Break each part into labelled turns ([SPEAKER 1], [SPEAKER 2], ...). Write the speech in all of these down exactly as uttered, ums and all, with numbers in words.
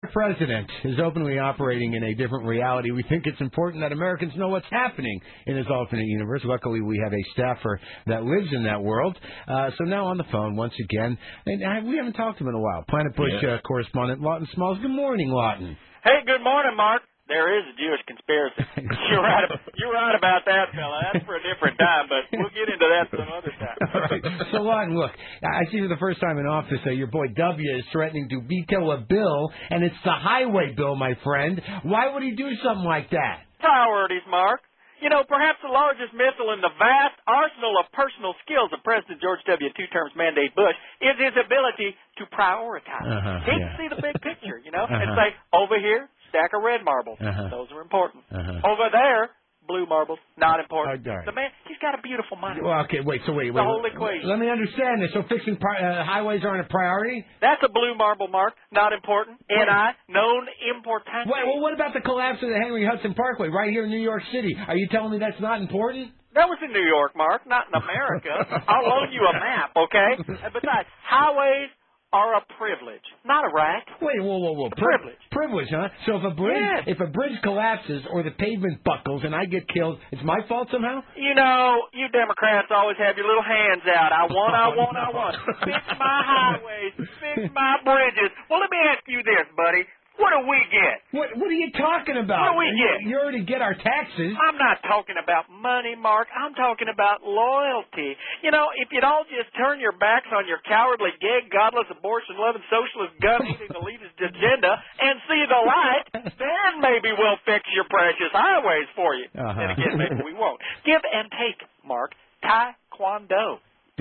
[SPEAKER 1] president is openly operating in a different reality. We think it's important that Americans know what's happening in his alternate universe. Luckily, we have a staffer that lives in that world. Uh, so now on the phone once again, and I, we haven't talked to him in a while. Planet Bush
[SPEAKER 2] yeah.
[SPEAKER 1] uh, correspondent Lawton Smalls. Good morning, Lawton.
[SPEAKER 3] Hey, good morning, Mark. There is a Jewish conspiracy. You're right. You're right about that, fella. That's for a different time, but we'll get into that some other time.
[SPEAKER 1] All right. So, Lawton, look, I see for the first time in office that your boy W is threatening to veto a bill, and it's the highway bill, my friend. Why would he do something like that?
[SPEAKER 3] Priorities, Mark. You know, perhaps the largest missile in the vast arsenal of personal skills of President George W. Two terms mandate Bush is his ability to prioritize.
[SPEAKER 1] Uh-huh,
[SPEAKER 3] he
[SPEAKER 1] yeah.
[SPEAKER 3] can see the big picture, you know,
[SPEAKER 1] uh-huh.
[SPEAKER 3] and say, over here, stack of red marbles.
[SPEAKER 1] Uh-huh.
[SPEAKER 3] Those are important.
[SPEAKER 1] Uh-huh.
[SPEAKER 3] Over there, blue marbles, not important.
[SPEAKER 1] Oh, right.
[SPEAKER 3] The man, he's got a beautiful mind.
[SPEAKER 1] Well, okay, wait, so wait, wait.
[SPEAKER 3] The whole equation.
[SPEAKER 1] Let me understand this. So fixing pri- uh, highways aren't a priority?
[SPEAKER 3] That's a blue marble, Mark. Not important. N I, known important.
[SPEAKER 1] Wait, well, what about the collapse of the Henry Hudson Parkway right here in New York City? Are you telling me that's not important?
[SPEAKER 3] That was in New York, Mark, not in America. I'll loan you a map, okay? And besides, highways are a privilege, not a right.
[SPEAKER 1] Wait, whoa, whoa, whoa.
[SPEAKER 3] Pri- privilege.
[SPEAKER 1] Privilege, huh? So if a bridge
[SPEAKER 3] yes.
[SPEAKER 1] if a bridge collapses or the pavement buckles and I get killed, it's my fault somehow?
[SPEAKER 3] You know, you Democrats always have your little hands out. I want, I want, I want. Fix my highways, fix my bridges. Well, let me ask you this, buddy. What do we get?
[SPEAKER 1] What What are you talking about?
[SPEAKER 3] What do we get?
[SPEAKER 1] You, you already get our taxes.
[SPEAKER 3] I'm not talking about money, Mark. I'm talking about loyalty. You know, if you'd all just turn your backs on your cowardly, gay, godless, abortion-loving, socialist, gun-eating, elitist agenda and see the light, then maybe we'll fix your precious highways for you.
[SPEAKER 1] Uh-huh.
[SPEAKER 3] Then again, maybe we won't. Give and take, Mark. Taekwondo.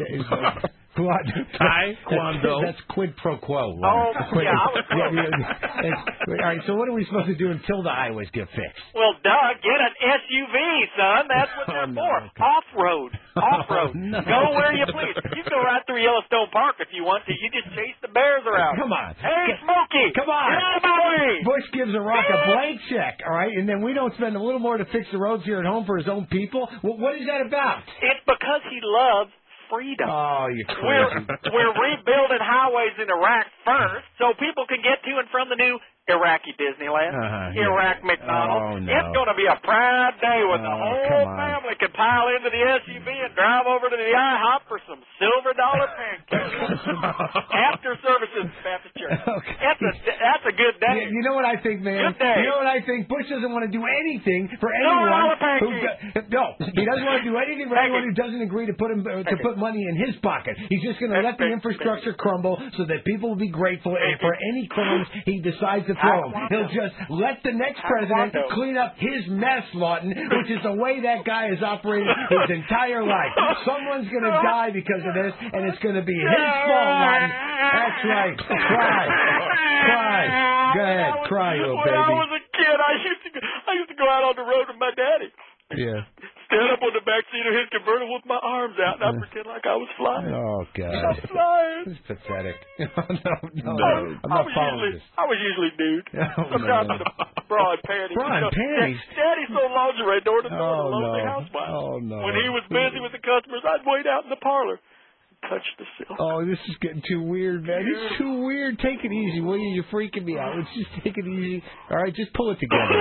[SPEAKER 1] Taekwondo. That's quid pro quo.
[SPEAKER 3] Oh,
[SPEAKER 1] quid,
[SPEAKER 3] yeah, I was
[SPEAKER 1] yeah, yeah, yeah. All right, so what are we supposed to do until the highways get fixed?
[SPEAKER 3] Well, duh, get an S U V, son. That's what they're
[SPEAKER 1] oh, no.
[SPEAKER 3] for. Off-road. Off-road.
[SPEAKER 1] Oh, no.
[SPEAKER 3] Go where you please. You can go right through Yellowstone Park if you want to. You just chase the bears around.
[SPEAKER 1] Come on.
[SPEAKER 3] Hey, Smokey.
[SPEAKER 1] Come on.
[SPEAKER 3] Get out of my way.
[SPEAKER 1] Bush gives a rock a blank check, all right, and then we don't spend a little more to fix the roads here at home for his own people? Well, what is that about?
[SPEAKER 3] It's because he loves freedom.
[SPEAKER 1] Oh, you crazy.
[SPEAKER 3] We're, we're rebuilding highways in Iraq first so people can get to and from the new Iraqi Disneyland,
[SPEAKER 1] uh-huh, yeah.
[SPEAKER 3] Iraq McDonald's.
[SPEAKER 1] Oh, no.
[SPEAKER 3] It's going to be a proud day when
[SPEAKER 1] oh,
[SPEAKER 3] the whole family can pile into the S U V and drive over to the IHOP for some silver dollar pancakes. After services at the church.
[SPEAKER 1] Okay.
[SPEAKER 3] That's a, that's a good day.
[SPEAKER 1] You, you know what I think, man?
[SPEAKER 3] Good day.
[SPEAKER 1] You know what I think? Bush doesn't want to do anything for
[SPEAKER 3] Silver
[SPEAKER 1] anyone
[SPEAKER 3] dollar
[SPEAKER 1] who
[SPEAKER 3] pancakes.
[SPEAKER 1] do, no, he doesn't want to do anything for anyone who doesn't agree to put him uh, to put money in his pocket. He's just going to let the infrastructure crumble so that people will be grateful for any crimes he decides to throw them. He'll just let the next president clean up his mess, Lawton, which is the way that guy has operated his entire life. Someone's going to die because of this, and it's going to be his fault, Lawton. That's right. Cry. Cry. Go ahead. Cry, little baby.
[SPEAKER 3] When I was a kid, I used to go, I used to go out on the road with my daddy.
[SPEAKER 1] Yeah.
[SPEAKER 3] Stand up on the back seat of his convertible with my arms out, and I pretend like I was flying.
[SPEAKER 1] Oh, God.
[SPEAKER 3] I was flying.
[SPEAKER 1] This is pathetic. no, no,
[SPEAKER 3] no.
[SPEAKER 1] I'm not
[SPEAKER 3] I was
[SPEAKER 1] following
[SPEAKER 3] usually,
[SPEAKER 1] this.
[SPEAKER 3] I was usually nude.
[SPEAKER 1] Oh,
[SPEAKER 3] Sometimes
[SPEAKER 1] no.
[SPEAKER 3] in a broad panties.
[SPEAKER 1] Broad
[SPEAKER 3] you know,
[SPEAKER 1] panties?
[SPEAKER 3] Daddy sold lingerie door to door
[SPEAKER 1] Oh,
[SPEAKER 3] to lonely
[SPEAKER 1] no.
[SPEAKER 3] housewives.
[SPEAKER 1] Oh, no.
[SPEAKER 3] When he was busy with the customers, I'd wait out in the parlor. Touch the silk.
[SPEAKER 1] Oh, this is getting too weird, man. It's too weird. Take it easy, will you? You're freaking me out. Let's just take it easy. All right, just pull it together.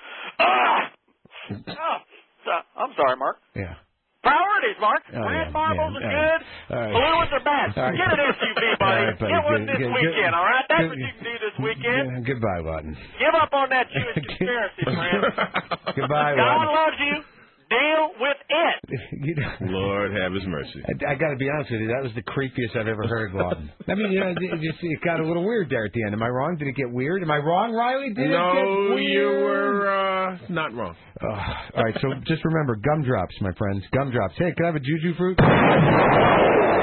[SPEAKER 3] ah! oh, so, I'm sorry, Mark.
[SPEAKER 1] Yeah.
[SPEAKER 3] Priorities, Mark.
[SPEAKER 1] Oh,
[SPEAKER 3] Red
[SPEAKER 1] yeah,
[SPEAKER 3] marbles
[SPEAKER 1] yeah,
[SPEAKER 3] are
[SPEAKER 1] all
[SPEAKER 3] good.
[SPEAKER 1] right. All right.
[SPEAKER 3] Blue ones are bad.
[SPEAKER 1] All right.
[SPEAKER 3] Get an S U V, buddy.
[SPEAKER 1] All right, buddy.
[SPEAKER 3] Get one
[SPEAKER 1] Good,
[SPEAKER 3] this
[SPEAKER 1] good,
[SPEAKER 3] weekend,
[SPEAKER 1] good.
[SPEAKER 3] all right? That's
[SPEAKER 1] Good.
[SPEAKER 3] what you can do this weekend.
[SPEAKER 1] Yeah, goodbye, Lawton.
[SPEAKER 3] Give up on that Jewish conspiracy, friend.
[SPEAKER 1] Goodbye,
[SPEAKER 3] God
[SPEAKER 1] Lawton.
[SPEAKER 3] loves you. Deal with it.
[SPEAKER 1] You know,
[SPEAKER 2] Lord have his mercy.
[SPEAKER 1] I, I got to be honest with you. That was the creepiest I've ever heard, Lawton. I mean, you know, it, just, it got a little weird there at the end. Am I wrong? Did it get weird? Am I wrong, Riley? Did
[SPEAKER 2] no,
[SPEAKER 1] it get weird?
[SPEAKER 2] you were uh, not wrong.
[SPEAKER 1] Uh, all right, so just remember, gumdrops, my friends. Gumdrops. Hey, can I have a juju fruit?